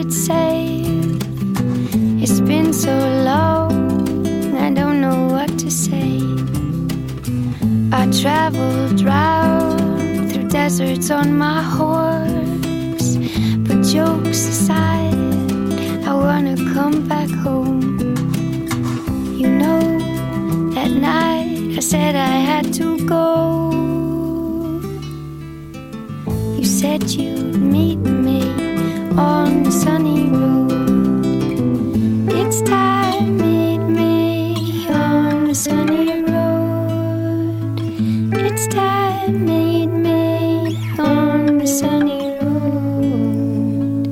it's safe. It's been so long, I don't know what to say. I traveled round through deserts on my horse, but jokes aside, I wanna come back home. You know, that night I said I had to go. You said you'd meet me on the sunny road. It's time, meet me on the sunny road. It's time, meet me on the sunny road.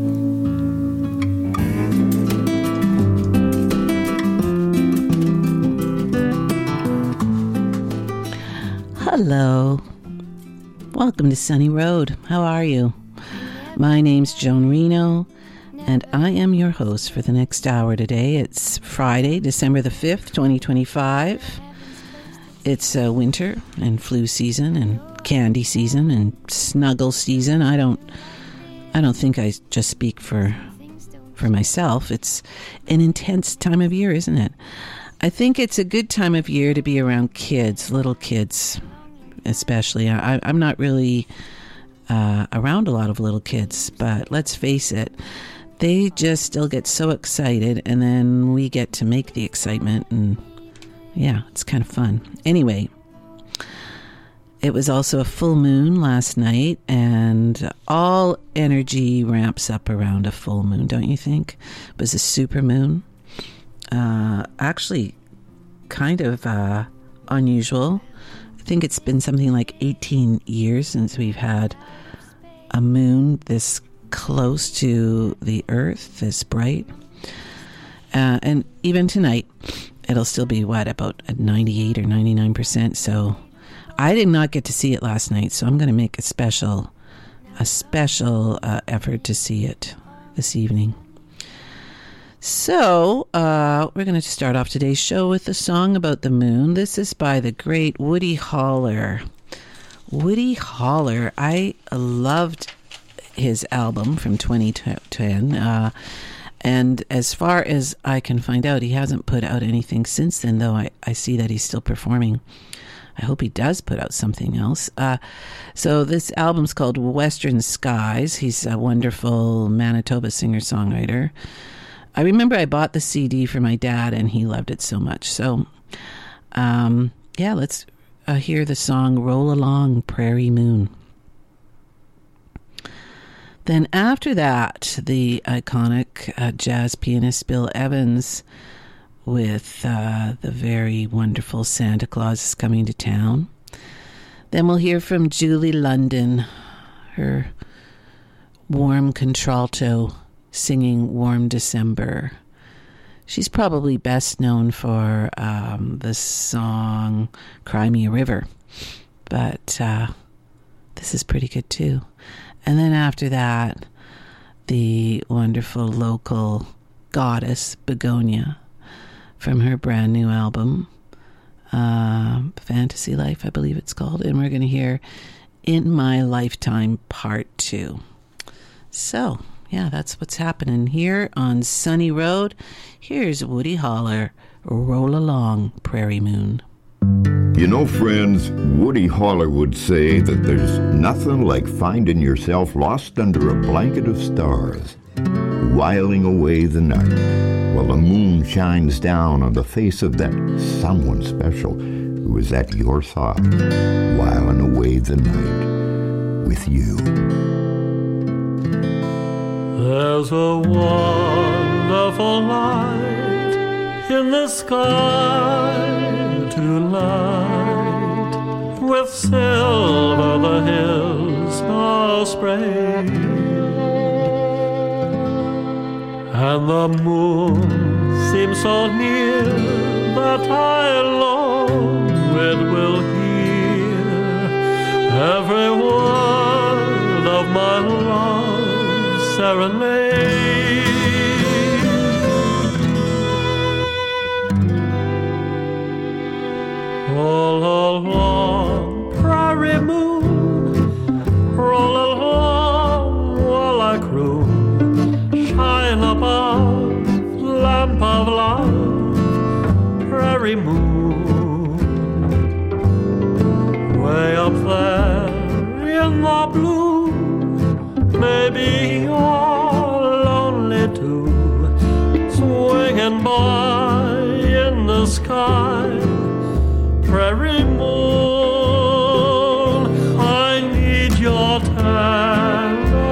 Hello. Welcome to Sunny Road. How are you? My name's Joan Reno, and I am your host for the next hour today. It's Friday, December the 5th, 2025. It's winter and flu season and candy season and snuggle season. I don't think I just speak for myself. It's an intense time of year, isn't it? I think it's a good time of year to be around kids, little kids especially. I'm not really around a lot of little kids, but let's face it, they just still get so excited, and then we get to make the excitement, and yeah, it's kind of fun. Anyway, it was also a full moon last night, and all energy ramps up around a full moon, don't you think? It was a super moon. Actually, kind of unusual. I think it's been something like 18 years since we've had a moon this close to the Earth, this bright. And even tonight, it'll still be, about at 98 or 99%. So I did not get to see it last night, so I'm going to make a special effort to see it this evening. So, we're going to start off today's show with a song about the moon. This is by the great Woody Holler. Woody Holler, I loved his album from 2010. And as far as I can find out, he hasn't put out anything since then, though I see that he's still performing. I hope he does put out something else. So this album's called Western Skies. He's a wonderful Manitoba singer-songwriter. I remember I bought the CD for my dad, and he loved it so much. So, let's hear the song Roll Along, Prairie Moon. Then after that, the iconic jazz pianist Bill Evans with the very wonderful Santa Claus is Coming to Town. Then we'll hear from Julie London, her warm contralto singing Warm December. She's probably best known for the song Cry Me a River, but this is pretty good too. And then after that, the wonderful local goddess Begonia from her brand new album, Fantasy Life, I believe it's called. And we're going to hear In My Lifetime Part 2. So, yeah, that's what's happening here on Sunny Road. Here's Woody Holler, Roll Along, Prairie Moon. You know, friends, Woody Holler would say that there's nothing like finding yourself lost under a blanket of stars, whiling away the night, while the moon shines down on the face of that someone special who is at your side, whiling away the night with you. There's a wonderful light in the sky tonight, with silver the hills are sprayed, and the moon seems so near that I alone it will hear every word of my love serenade. Roll along, prairie moon, roll along while I croon, shine prairie moon. Way up there in the blue, maybe you're lonely too, swinging by in the sky. Prairie moon, I need your tender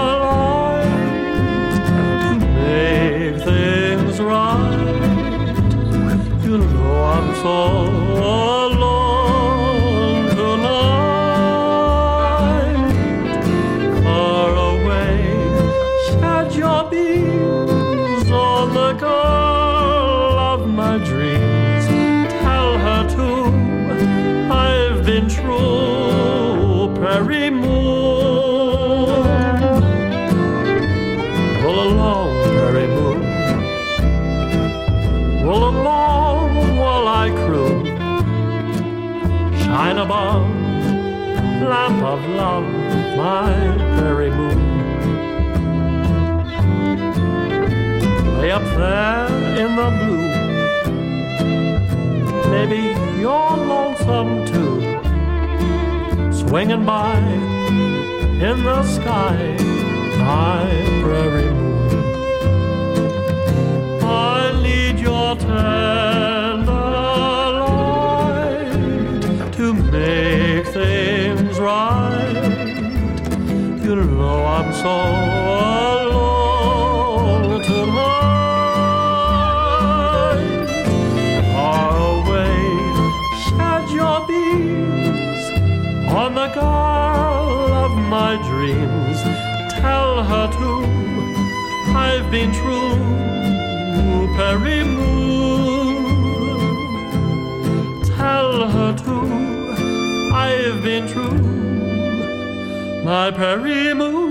light to make things right. You know I'm so alone tonight. Far away, shed your beams on the girl of my dreams. Tell her to I've been true, prairie moon. Roll along, prairie moon. Roll along while I croon. Shine above, lamp of love, my prairie moon. Way up there in the blue, maybe you're lonesome too, swinging by in the sky, my prairie moon. I need your tender light to make things right. You know I'm so alone tonight. Far away, shed your beams on the girl of my dreams. Tell her to I've been true, prairie moon. Tell her to I've been true, my prairie moon.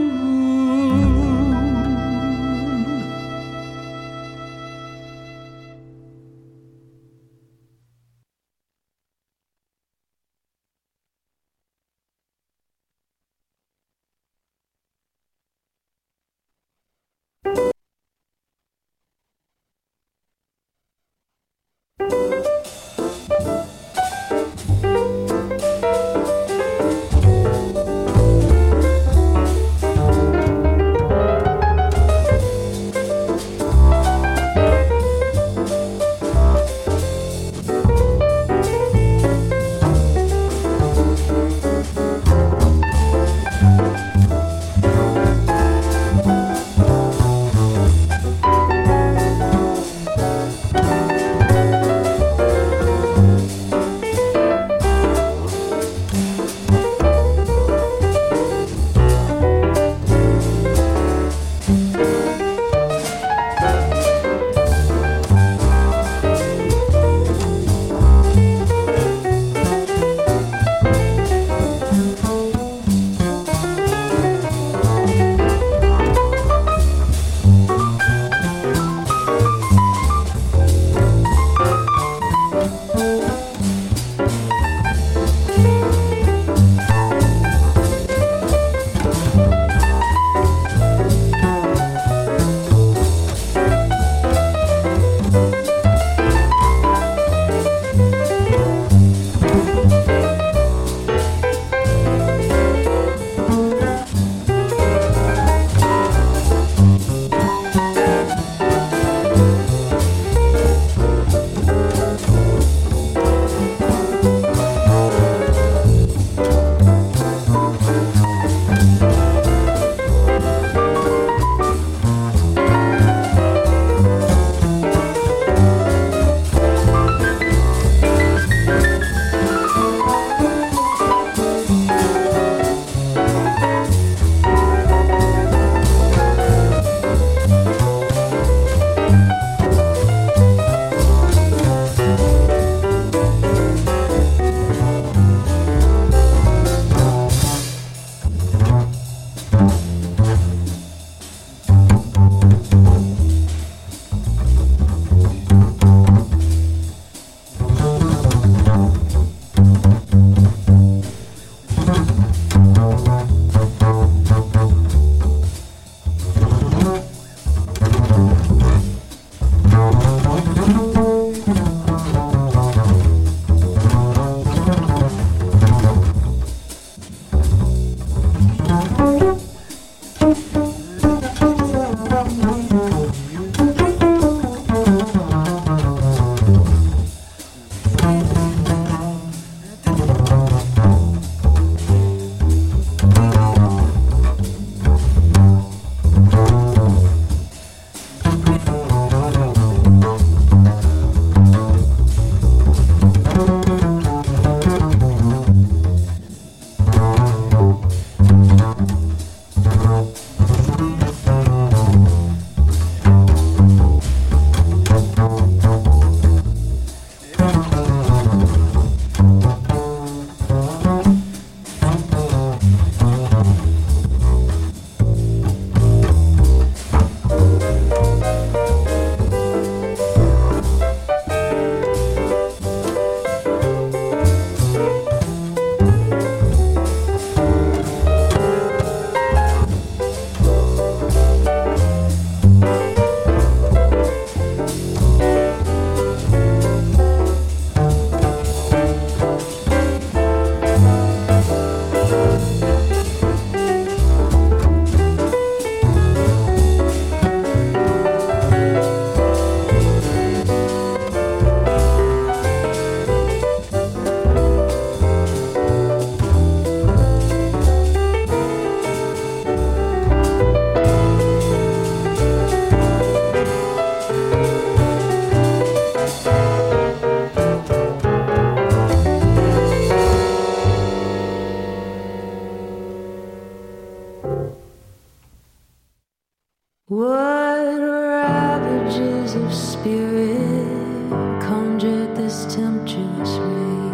What ravages of spirit conjured this tempestuous rage?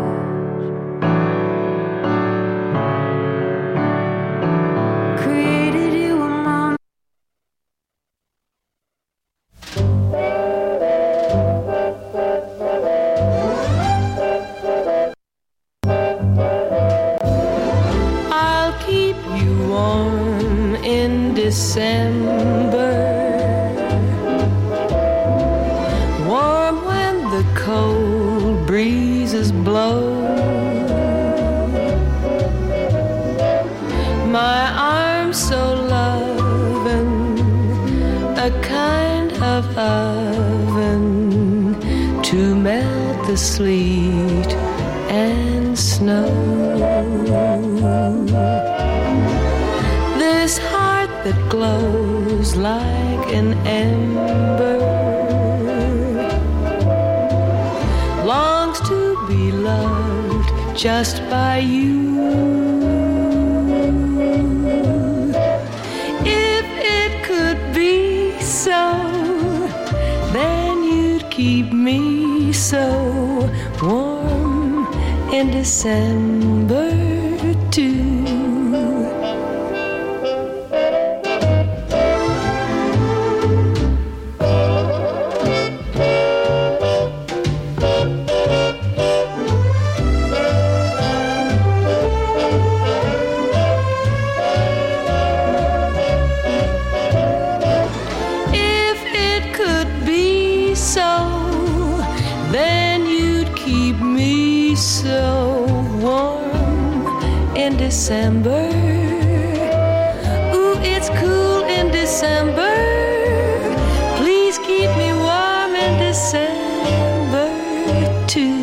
Created you among I'll keep you warm in December, warm when the cold breezes blow. My arms so loving, a kind of oven to melt the sleet and snow. This heart that glows like an ember longs to be loved just by you. If it could be so, then you'd keep me so warm in December too. December. Ooh, it's cool in December. Please keep me warm in December too.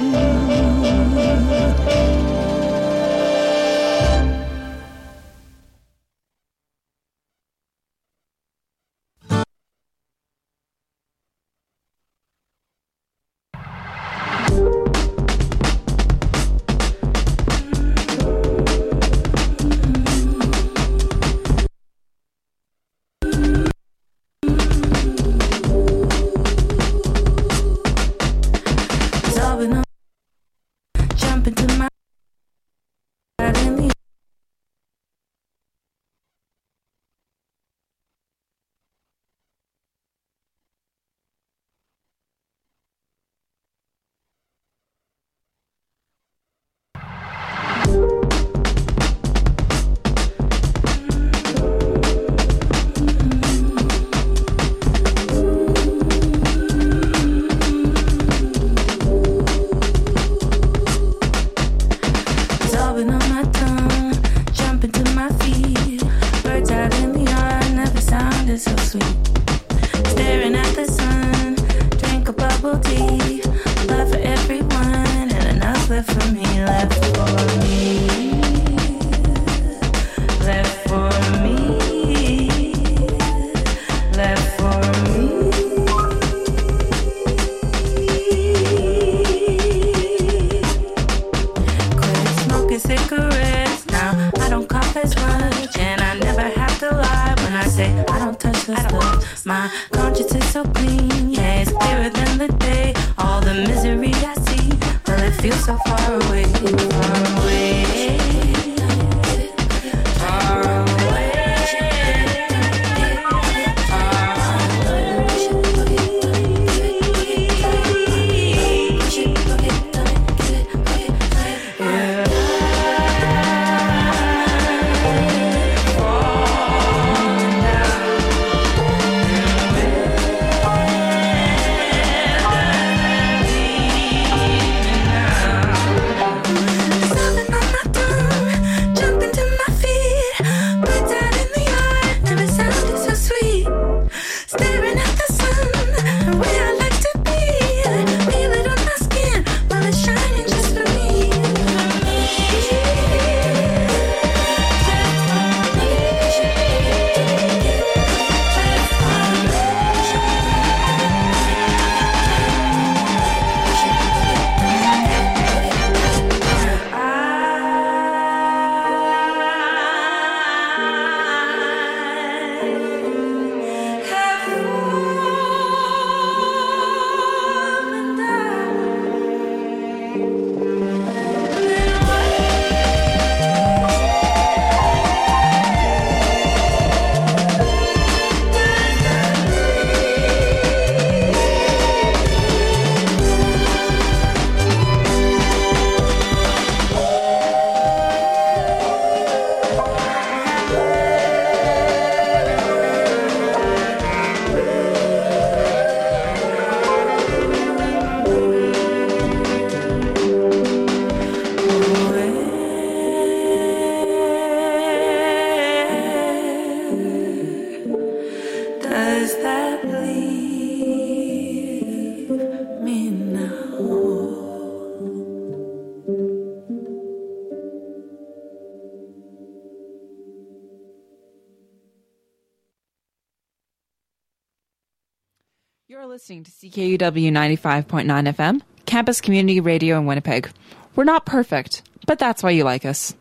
You're listening to CKUW 95.9 FM, Campus Community Radio in Winnipeg. We're not perfect, but that's why you like us.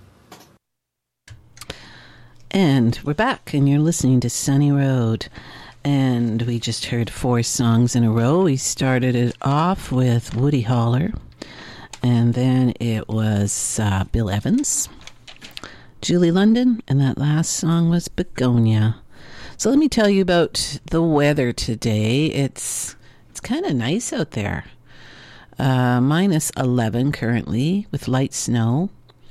And we're back, and you're listening to Sunny Road. And we just heard 4 songs in a row. We started it off with Woody Holler, and then it was Bill Evans, Julie London, and that last song was Begonia. So let me tell you about the weather today. It's kind of nice out there. Minus 11 currently with light snow.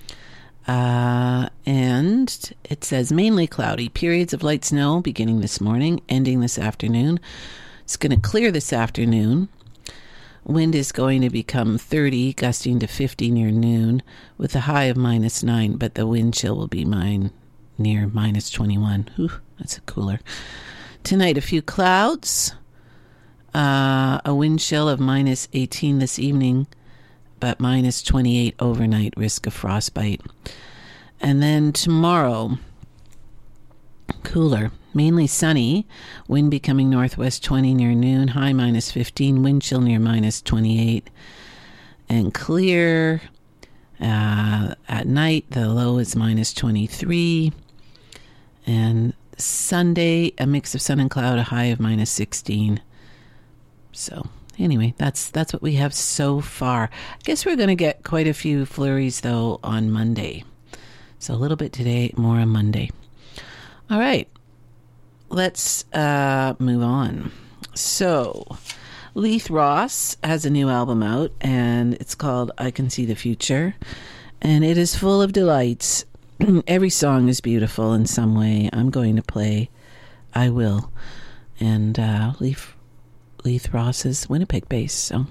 And it says mainly cloudy. Periods of light snow beginning this morning, ending this afternoon. It's going to clear this afternoon. Wind is going to become 30, gusting to 50 near noon with a high of minus 9, but the wind chill will be near minus 21. Ooh, that's cooler. Tonight, a few clouds. A wind chill of minus 18 this evening, but minus 28 overnight, risk of frostbite. And then tomorrow, cooler, mainly sunny, wind becoming northwest 20 near noon, high minus 15, wind chill near minus 28, and clear. At night, the low is minus 23, and Sunday, a mix of sun and cloud, a high of minus 16. So anyway, that's what we have so far. I guess we're going to get quite a few flurries, though, on Monday. So a little bit today, more on Monday. All right, let's move on. So Leith Ross has a new album out, and it's called I Can See the Future, and it is full of delights. Every song is beautiful in some way. I'm going to play I Will, and Leith Ross is Winnipeg based, so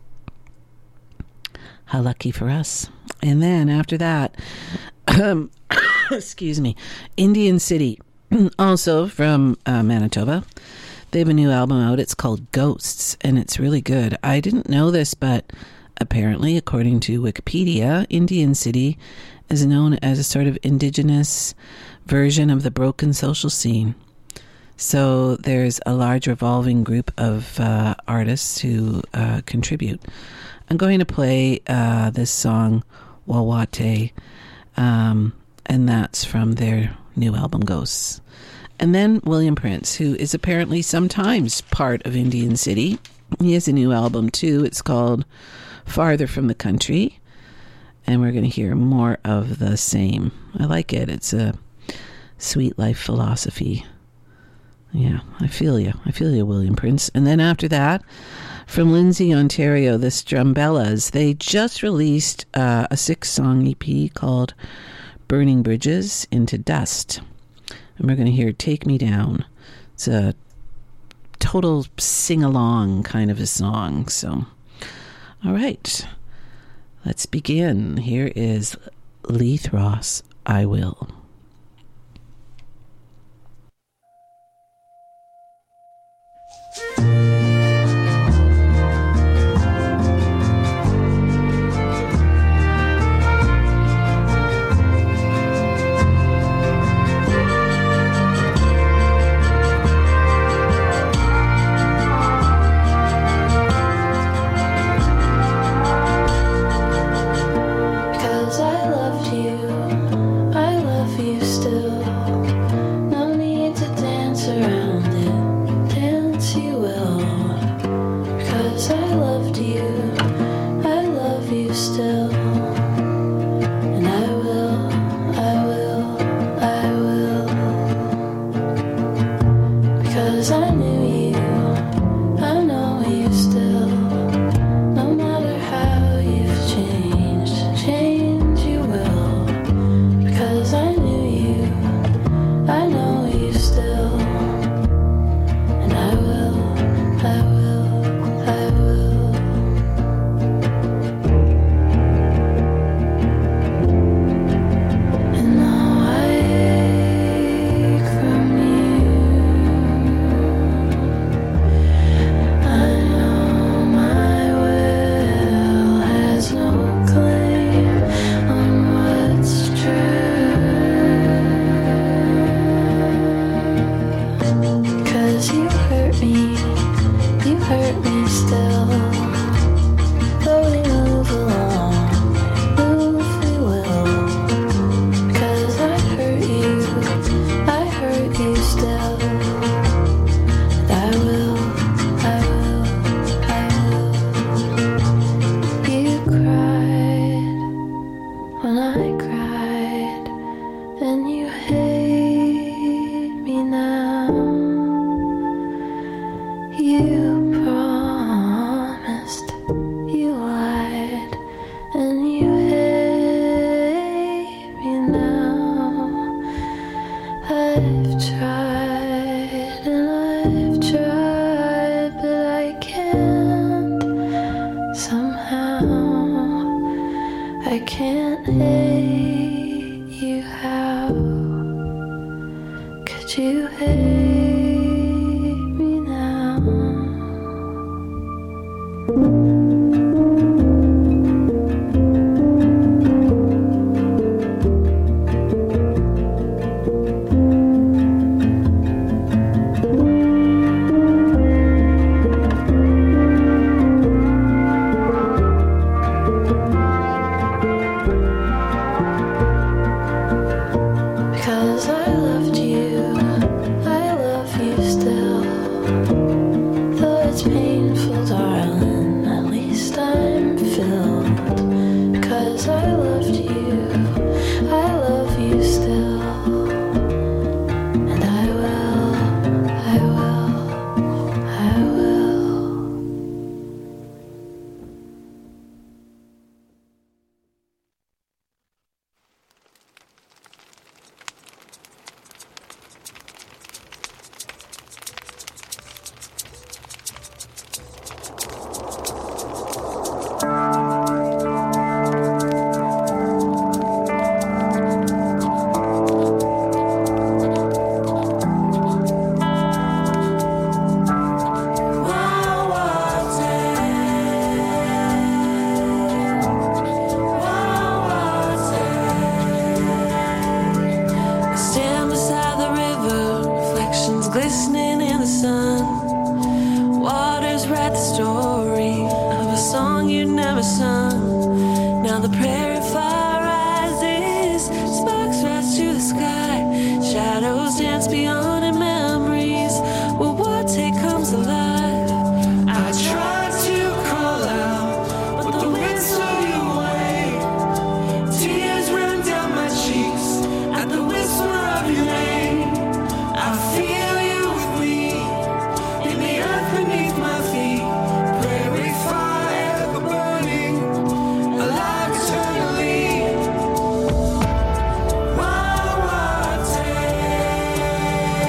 how lucky for us. And then after that, excuse me, Indian City, also from Manitoba. They have a new album out. It's called Ghosts, and it's really good. I didn't know this, but apparently, according to Wikipedia, Indian City is known as a sort of indigenous version of the broken social scene. So there's a large revolving group of artists who contribute. I'm going to play this song, Wawate, and that's from their new album, Ghosts. And then William Prince, who is apparently sometimes part of Indian City. He has a new album, too. It's called Farther from the Country. And we're going to hear more of the same. I like it. It's a sweet life philosophy. Yeah, I feel you. I feel you, William Prince. And then after that, from Lindsay, Ontario, the Strumbellas. They just released a 6-song EP called Burning Bridges into Dust. And we're going to hear Take Me Down. It's a total sing-along kind of a song. So, all right. Let's begin. Here is Leith Ross, I Will. Because I love you, I love you still. And I will. You cried when I cried, and you hate me now. You promised, you lied, and you hate me now. I've tried and I've tried, but I can't. Somehow I can't hate you. How could you hate me now? Because I loved you, I love you still. Though it's painful, darling, at least I'm filled. Because I loved you, I love you still. And I will. Stand beside the river, reflections glistening in the sun. Waters write the story of a song you'd never sung. Now the prairie fire rises, sparks rise to the sky. Shadows dance beyond and memories will what take comes alive. I tried to call out, but the wind stole you away. Tears ran down my cheeks at the whisper of your name. I feel you with me in the earth beneath my feet. Prairie fire burning, alive eternally. Wawate,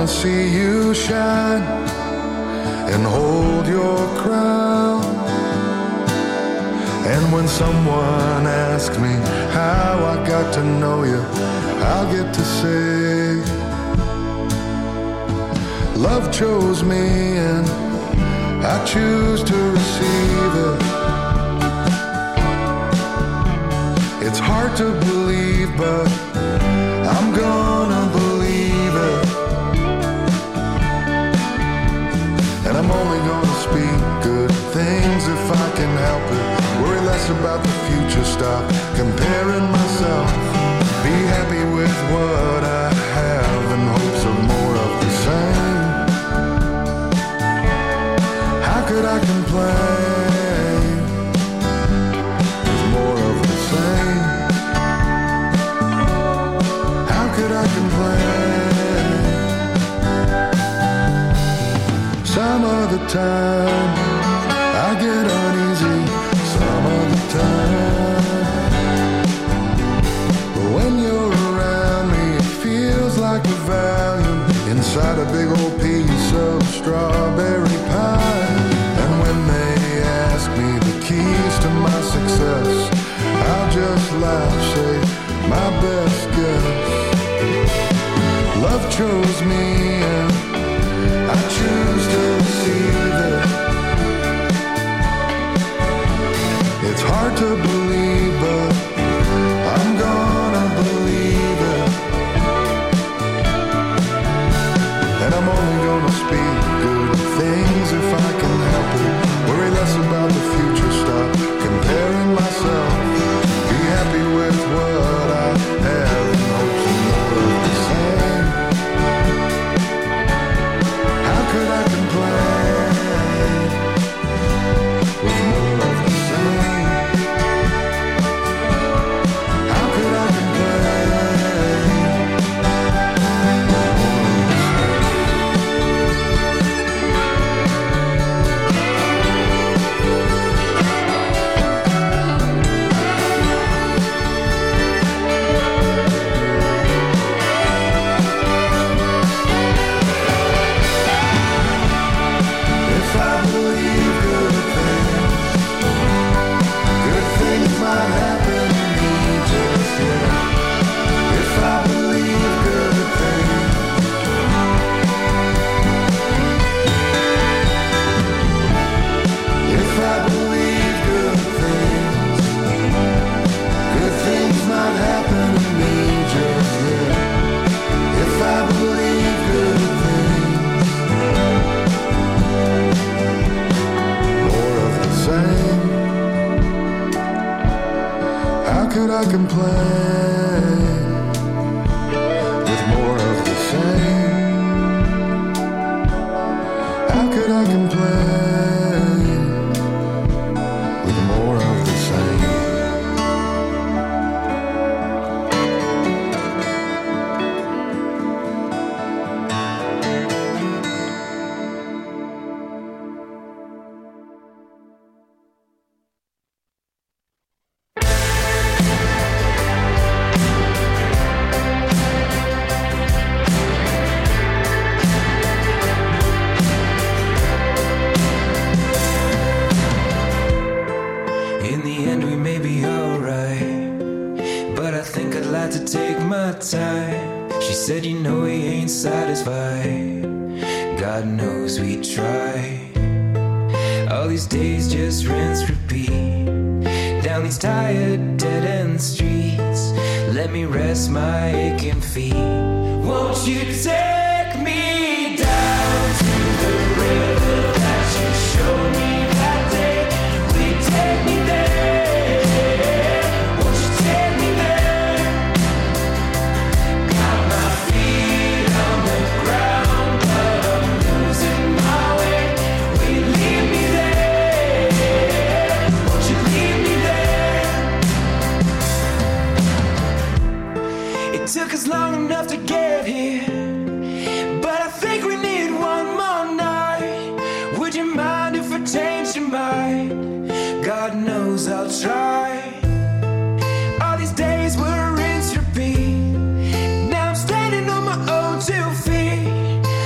wanna see you shine and hold your crown. And when someone asks me how I got to know you, I'll get to say, love chose me and I choose to receive it. It's hard to believe, but I'm gonna believe it. And I'm only gonna speak good things if I can help it. Worry less about the future, stop comparing myself. Be happy with what I have in hopes of more of the same. How could I complain with more of the same? How could I complain? Some of the time I get uneasy, some of the time. But when you're around me, it feels like a Valium inside a big old piece of strawberry pie. And when they ask me the keys to my success, I'll just laugh, say my best guess. Love chose me and I choose to receive it. It's hard to believe, but I'm gonna believe it. And I'm only gonna speak good things if I can help it. Worry less about the future, stop comparing myself. Be happy with what I have in hopes of more of the same. How could I complain with more of the same? How could I complain with more of the If I believe good things might happen to me just yet. If I believe good things, if I believe good things might happen to me just yet. If I believe good things, more of the same. How could I complain with more of the same? How could I complain with more of the same? In the end we may be alright, but I think I'd like to take my time. She said, you know he ain't satisfied. God knows we try. All these days just rinse, repeat. Down these tired, dead-end streets, let me rest my aching feet. Won't you take me down to the river that you showed me that day? Will you take me there? Won't you take me there? Got my feet on the ground, but I'm losing my way. Will you leave me there? Won't you leave me there? It took us long enough to get here, but I think we need one more night. Would you mind if I changed your mind? God knows I'll try. All these days were rinse, repeat. Now I'm standing on my own 2 feet.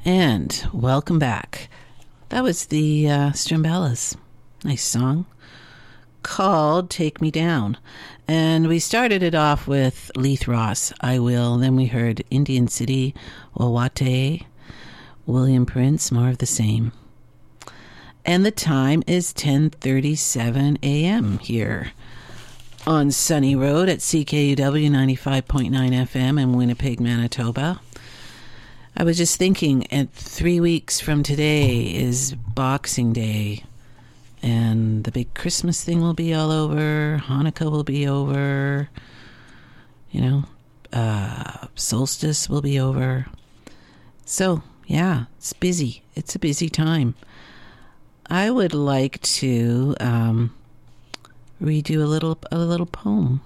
And welcome back. That was the Strimbellas. Nice song called Take Me Down. And we started it off with Leith Ross, I Will. Then we heard Indian City, Wawate, William Prince, More of the Same. And the time is 10:37 a.m. here on Sunny Road at CKUW 95.9 FM in Winnipeg, Manitoba. I was just thinking, 3 weeks from today is Boxing Day, and the big Christmas thing will be all over, Hanukkah will be over, solstice will be over. So, yeah, it's busy. It's a busy time. I would like to redo a little poem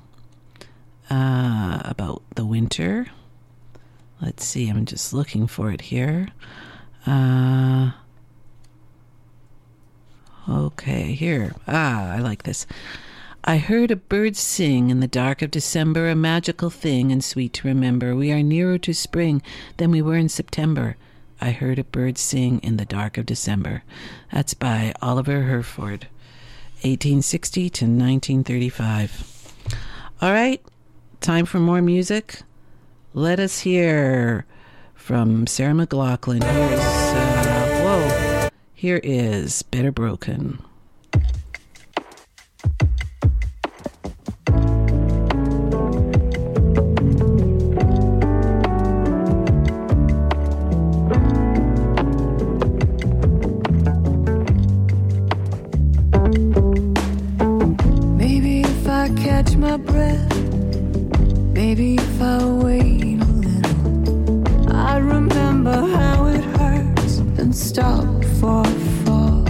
about the winter. Let's see, I'm just looking for it here. Okay, here. I like this. I heard a bird sing in the dark of December, a magical thing and sweet to remember. We are nearer to spring than we were in September. I heard a bird sing in the dark of December. That's by Oliver Herford, 1860 to 1935. All right, time for more music. Let us hear from Sarah McLachlan. Here is Better Broken. Maybe if I catch my breath, maybe if I wait a little, I remember how it hurts and stop before I fall.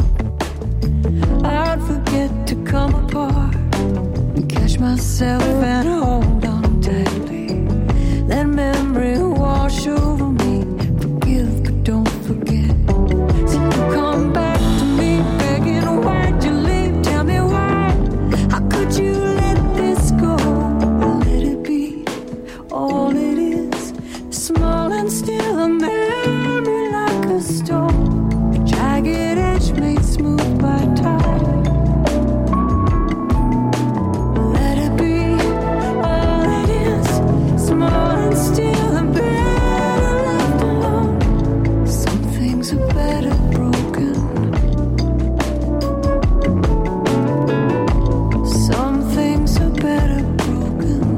I'd forget to come apart and catch myself and hold on tightly. Let memory wash over me. Forgive but don't forget. So you come back to me begging, why'd you leave? Tell me why. How could you let this go? Let it be all it is, small and still a memory like a stone, a jagged edge made smooth by time. Let it be all it is, small and still and better left alone. Some things are better broken. Some things are better broken.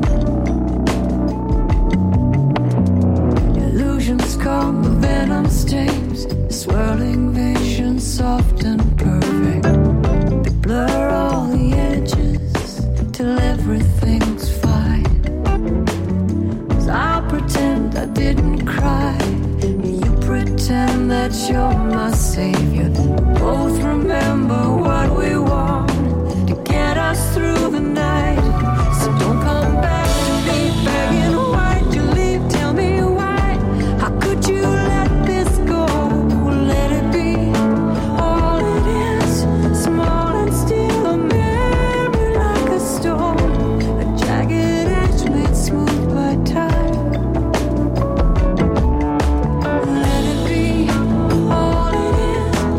Illusions come with venom stains, swirling visions soft and perfect. They blur all the edges till everything's fine. So I'll pretend I didn't cry, you pretend that you're my savior. Both remember what we want to get us through the night. So don't come back to me begging, why'd you leave? Tell me why. How could you let this go? Let it be all it is, small and still a memory like a stone, a jagged edge made smooth by time. Let it be all it is,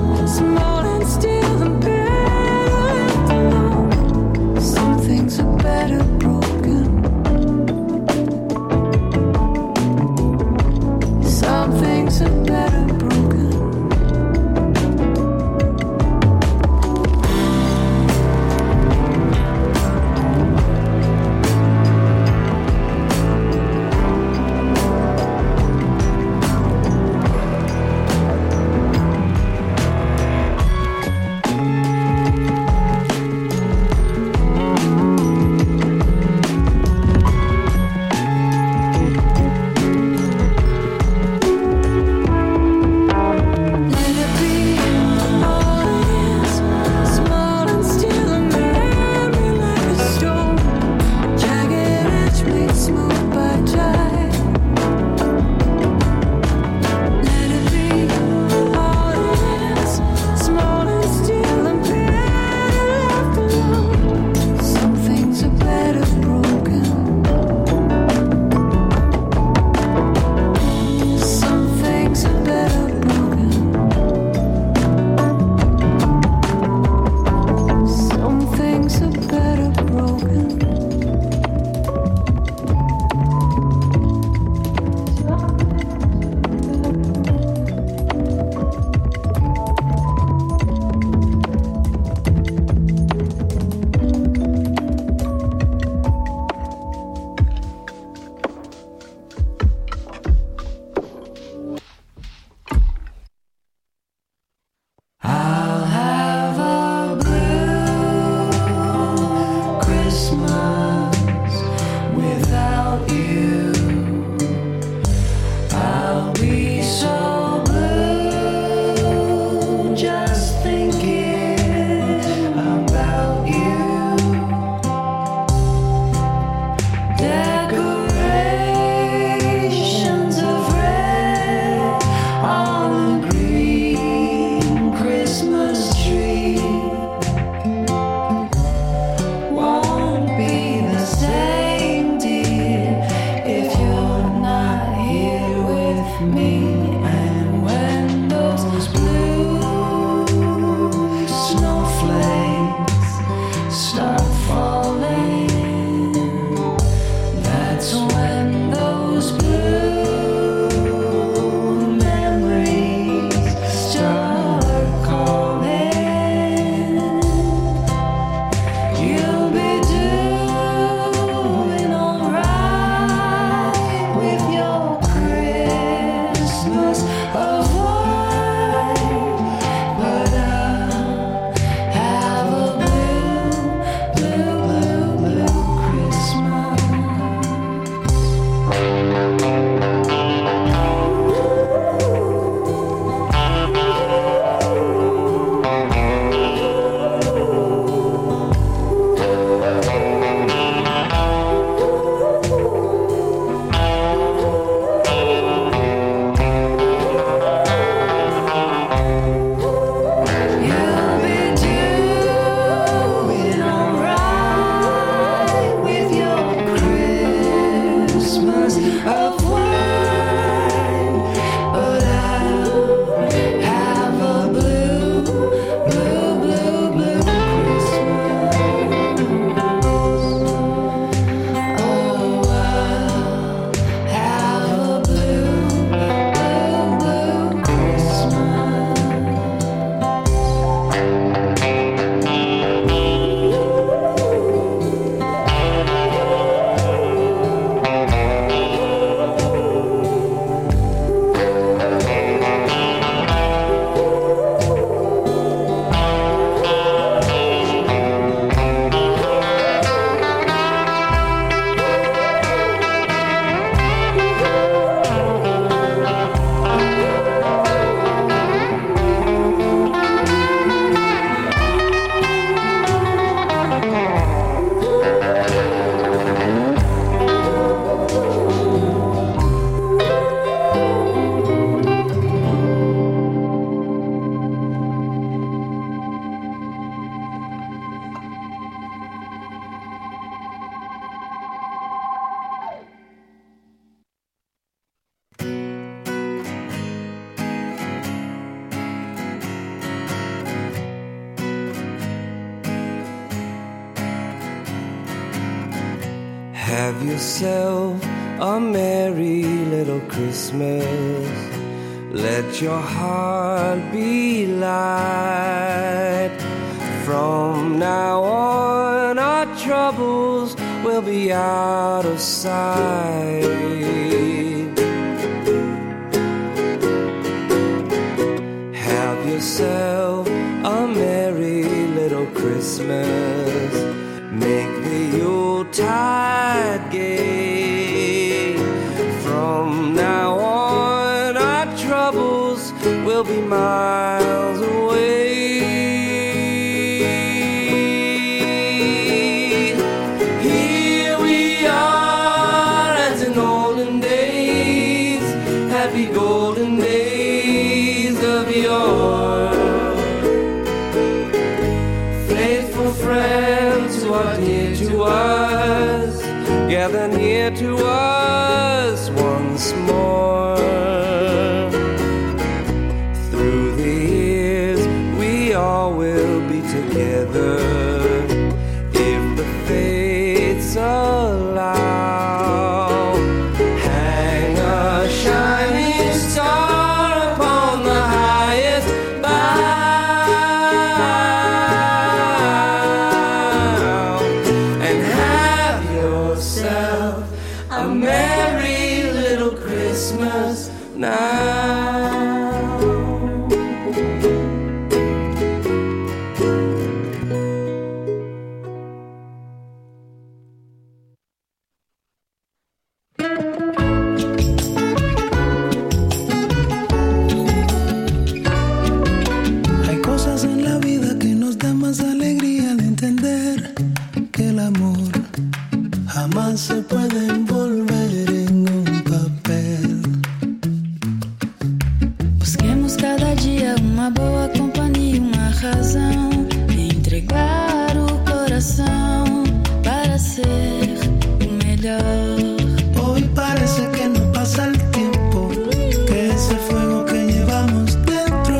those blue snowflakes start falling, that's when those blue memories start calling. You'll be doing alright with your Christmas of white, but I'll have a blue, blue, blue, blue Christmas. You'll be doing alright with your Christmas of white, but I'll have a blue, blue, blue, blue Christmas. Oh, I'll have a blue, blue, blue Christmas. Have yourself a merry little Christmas. Let your heart be light. From now on, our troubles will be out of sight. Have yourself a merry little Christmas. Make the Yuletide gay. From now on, our troubles will be miles away. Here we are as in olden days, happy golden days of yore. Faithful friends who are dear to us, gather near to us once more. Through the years we all will be together, if the fates allow. Hang a shining star upon the highest bough, and have yourself a merry little Christmas now. Hay cosas en la vida que nos dan más alegría al entender que el amor jamás se puede envolver en un papel. Busquemos cada día uma boa companhia, uma razão de entregar o coração para ser o melhor. Hoy parece que no pasa el tiempo, que ese fuego que llevamos dentro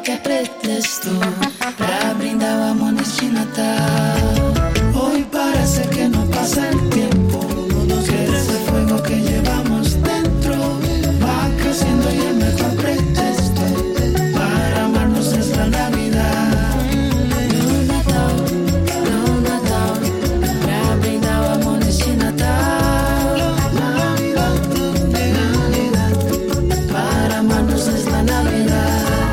che è pretexto para brindar amor neste Natal. Hoy parece que no pasa el tiempo, que ese fuego que llevamos dentro va creciendo y el mejor pretexto para amarnos es la Navidad. No Natal, para brindar amor neste Natal. Navidad, para amarnos es la Navidad.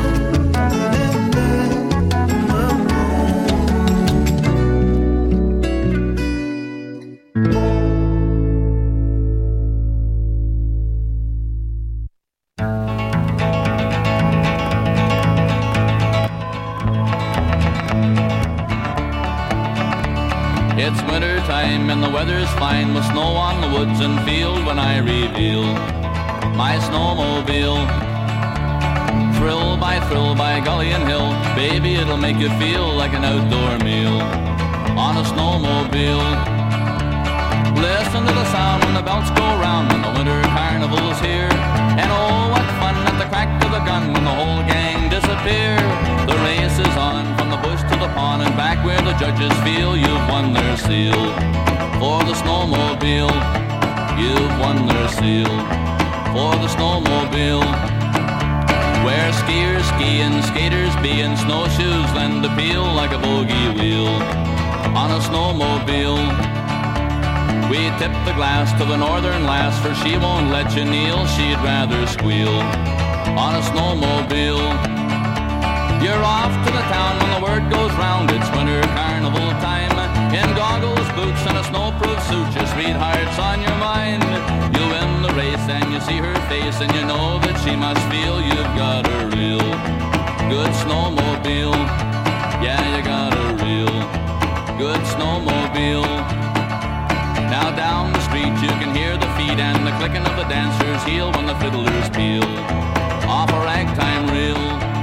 It's winter time and the weather's fine with snow on the woods and field when I reveal my snowmobile. Thrill by gully and hill, baby, it'll make you feel like an outdoor meal on a snowmobile. Listen to the sound when the bells go round when the winter carnival's here. And oh, what fun at the crack of the gun when the whole gang disappear. The race is on from the bush to the pond and back where the judges feel you've won their seal. For the snowmobile, you've won their seal. For the snowmobile, where skiers ski and skaters be and snowshoes lend appeal like a bogey wheel on a snowmobile. We tip the glass to the northern lass, for she won't let you kneel, she'd rather squeal on a snowmobile. You're off to the town when the word goes round, it's winter carnival time. In goggles, boots and a snowproof suit, your sweetheart's on your mind. You win the race and you see her face and you know that she must feel you've got a real good snowmobile. Yeah, you got a real good snowmobile. Now down the street you can hear the feet and the clicking of the dancer's heel when the fiddlers peel off a ragtime reel.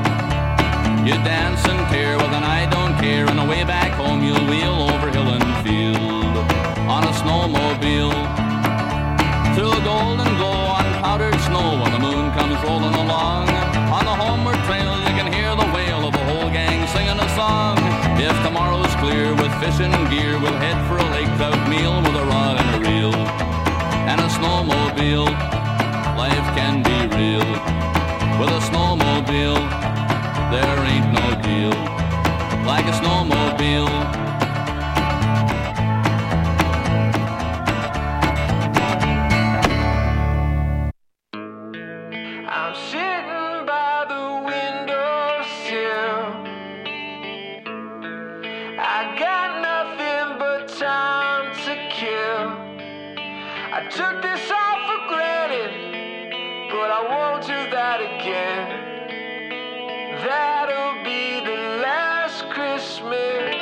You dance and tear with an I don't care, and away back home you'll wheel over hill and field on a snowmobile. Through a golden glow on powdered snow when the moon comes rolling along. On the homeward trail you can hear the wail of the whole gang singing a song. If tomorrow's clear with fishing gear, we'll head for a lake trout meal with a rod and a reel and a snowmobile. Life can be real with a snowmobile. There ain't no deal like a snowmobile. I'm sitting by the windowsill. I got nothing but time to kill. I took this all for granted, but I won't do that again. That'll be the last Christmas.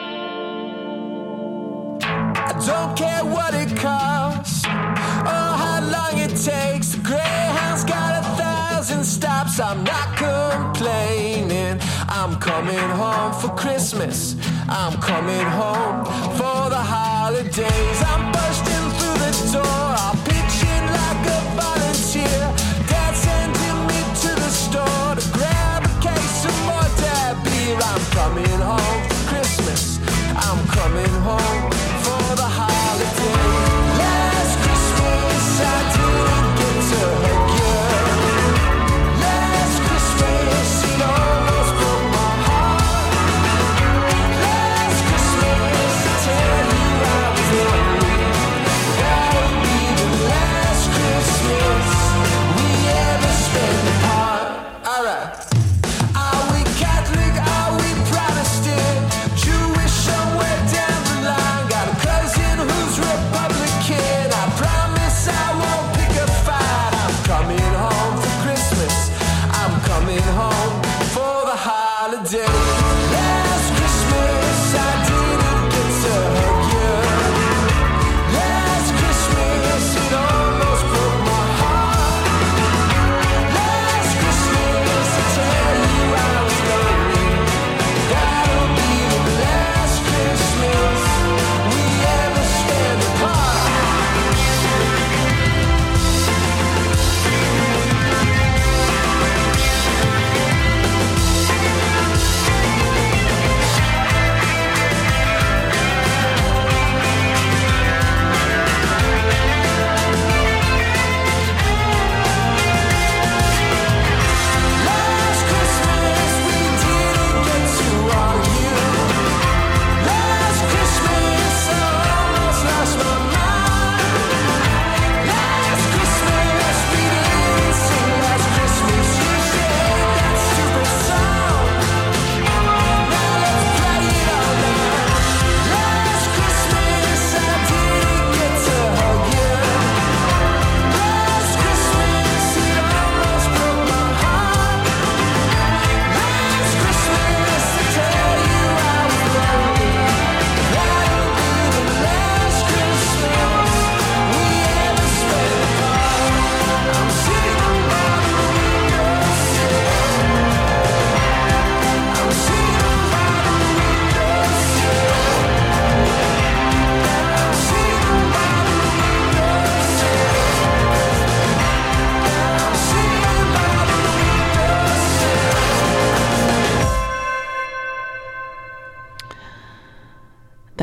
I don't care what it costs or how long it takes. The Greyhound's got 1,000 stops. I'm not complaining. I'm coming home for Christmas. I'm coming home for the holidays. I'm bursting through the door. I'll pitch in like a volunteer. Dad sending me to the store to grab a case of more dad beer. I'm coming home for Christmas. I'm coming home for the holidays. Last Christmas I didn't get to hug you. Last Christmas it almost broke my heart. Last Christmas I tell you I was lonely. That'll be the last Christmas we ever spend apart. Alright. Are we Catholic? Are we Protestant? Jewish somewhere down the line? Got a cousin who's Republican. I promise I won't pick a fight. I'm coming home for Christmas. I'm coming home for the holiday. Last Christmas I didn't get to hug you. Last Christmas it almost broke my heart. Last Christmas I tell you I was lonely. That'll be the last Christmas we ever spend apart.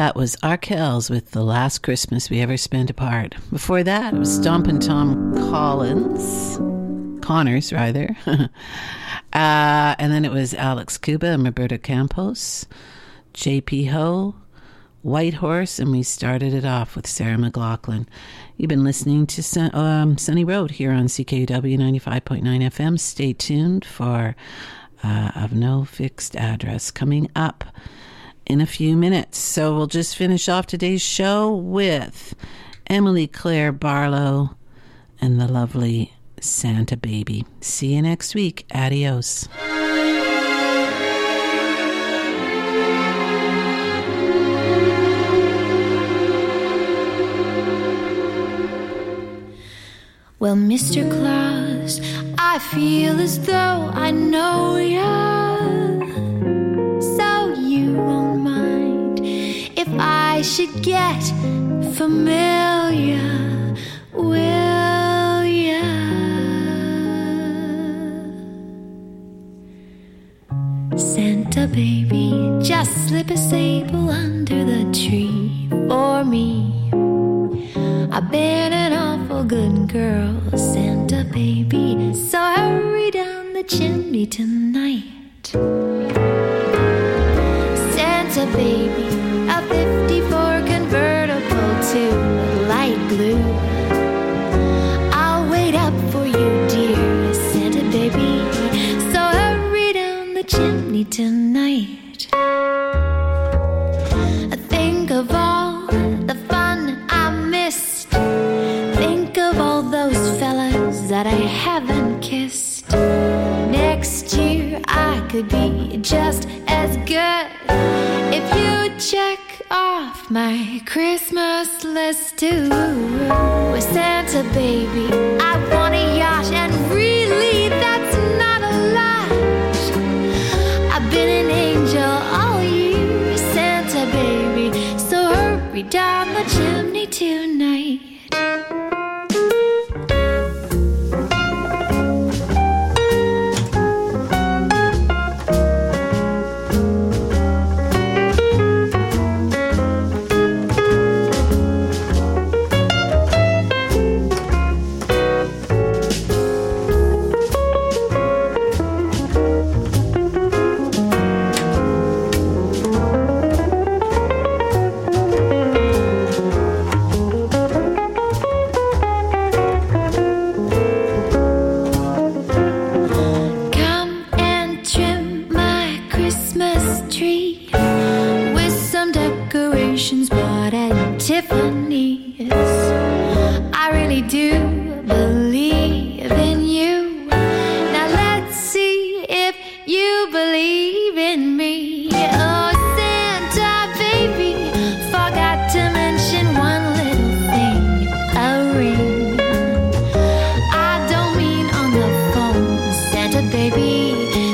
that was Arkells with The Last Christmas We Ever Spent Apart. Before that, it was Stompin' Tom Connors, rather. And then it was Alex Cuba and Roberto Campos, J.P. Ho, White Horse, and we started it off with Sarah McLachlan. You've been listening to Sunny Road here on CKUW 95.9 FM. Stay tuned for Of No Fixed Address coming up in a few minutes. So we'll just finish off today's show with Emily Claire Barlow and the lovely Santa Baby. See you next week. Adios. Well, Mr. Claus, I feel as though I know ya. So you won't mind if I should get familiar, will ya? Santa baby, just slip a sable under the tree for me. I've been an awful good girl, Santa baby, so hurry down the chimney tonight. Santa baby, a 54 convertible to light blue. I'll wait up for you, dear Santa baby, so hurry down the chimney tonight. Think of all the fun I missed. Think of all those fellas that I haven't kissed. Next year I could be just as good if you check off my Christmas list too. With Santa baby, I want a yacht and